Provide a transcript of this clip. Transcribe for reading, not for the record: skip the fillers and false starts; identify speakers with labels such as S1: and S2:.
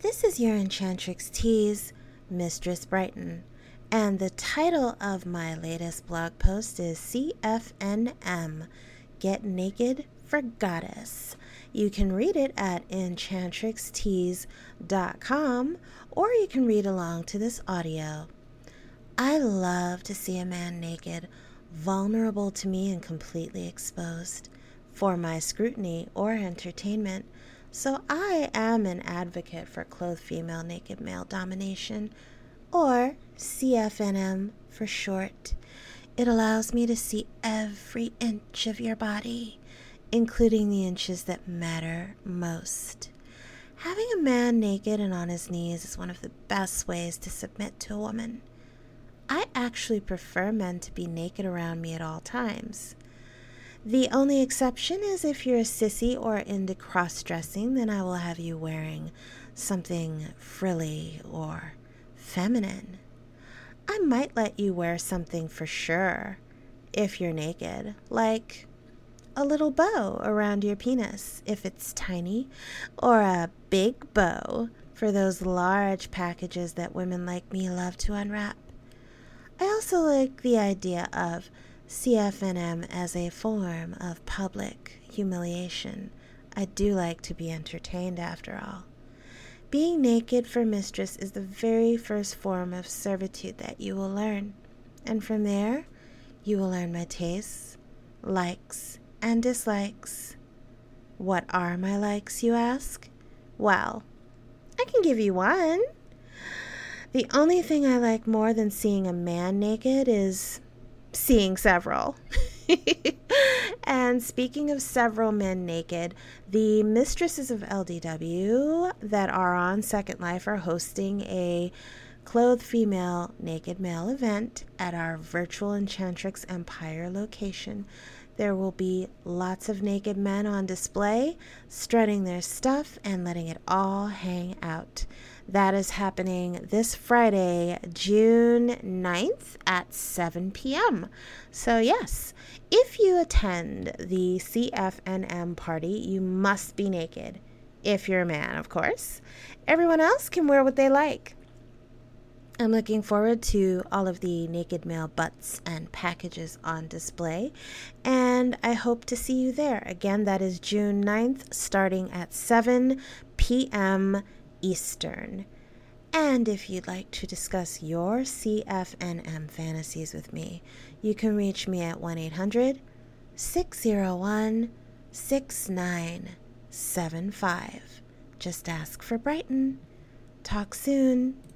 S1: This is your Enchantrix Tease, Mistress Brighton, and the title of my latest blog post is CFNM, Get Naked for Goddess. You can read it at enchantrixtease.com, or you can read along to this audio. I love to see a man naked, vulnerable to me and completely exposed, for my scrutiny or entertainment. So I am an advocate for clothed female naked male domination, or CFNM for short. It allows me to see every inch of your body, including the inches that matter most. Having a man naked and on his knees is one of the best ways to submit to a woman. I actually prefer men to be naked around me at all times. The only exception is if you're a sissy or into cross-dressing, then I will have you wearing something frilly or feminine. I might let you wear something for sure if you're naked, like a little bow around your penis if it's tiny, or a big bow for those large packages that women like me love to unwrap. I also like the idea of CFNM as a form of public humiliation. I do like to be entertained after all. Being naked for mistress is the very first form of servitude that you will learn. And from there, you will learn my tastes, likes, and dislikes. What are my likes, you ask? Well, I can give you one. The only thing I like more than seeing a man naked is seeing several. And speaking of several men naked, the mistresses of LDW that are on Second Life are hosting a clothed female naked male event at our virtual Enchantrix Empire location. There will be lots of naked men on display, strutting their stuff and letting it all hang out. That is happening this Friday, June 9th at 7 p.m. So yes, if you attend the CFNM party, you must be naked. If you're a man, of course. Everyone else can wear what they like. I'm looking forward to all of the naked male butts and packages on display, and I hope to see you there. Again, that is June 9th, starting at 7 p.m. Eastern. And if you'd like to discuss your CFNM fantasies with me, you can reach me at 1-800-601-6975. Just ask for Brighton. Talk soon.